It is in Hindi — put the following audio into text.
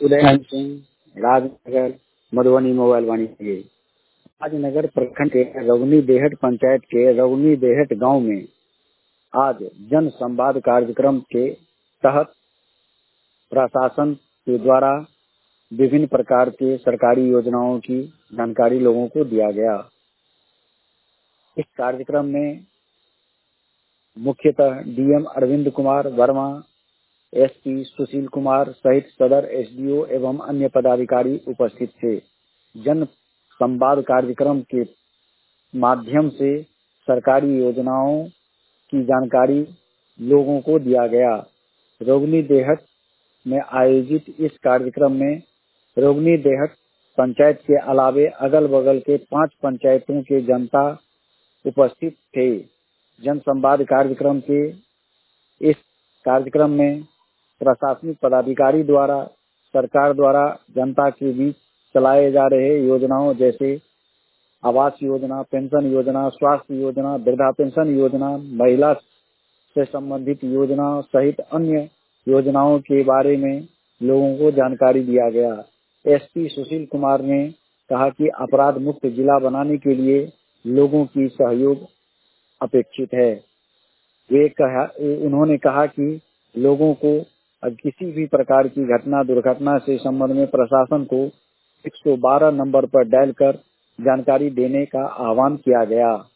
उदयन सिंह, राजनगर, मधुबनी मोबाइल वाणी। राजनगर प्रखंड के रगुनी देहट पंचायत के रगुनी देहट गांव में आज जन संवाद कार्यक्रम के तहत प्रशासन के द्वारा विभिन्न प्रकार के सरकारी योजनाओं की जानकारी लोगों को दिया गया। इस कार्यक्रम में मुख्यतः डीएम अरविंद कुमार वर्मा, एसपी सुशील कुमार सहित सदर एसडीओ एवं अन्य पदाधिकारी उपस्थित थे। जन संवाद कार्यक्रम के माध्यम से सरकारी योजनाओं की जानकारी लोगों को दिया गया। रोगनी देहट में आयोजित इस कार्यक्रम में रोगनी देहट पंचायत के अलावे अगल बगल के 5 पंचायतों के जनता उपस्थित थे। जन संवाद कार्यक्रम के इस कार्यक्रम में प्रशासनिक पदाधिकारी द्वारा सरकार द्वारा जनता के बीच चलाए जा रहे योजनाओं जैसे आवास योजना, पेंशन योजना, स्वास्थ्य योजना, वृद्धा पेंशन योजना, महिला से संबंधित योजना सहित अन्य योजनाओं के बारे में लोगों को जानकारी दिया गया। एसपी सुशील कुमार ने कहा कि अपराध मुक्त जिला बनाने के लिए लोगों की सहयोग अपेक्षित है। उन्होंने कहा कि लोगों को किसी भी प्रकार की घटना दुर्घटना से संबंध में प्रशासन को 112 नंबर पर डायल कर जानकारी देने का आह्वान किया गया।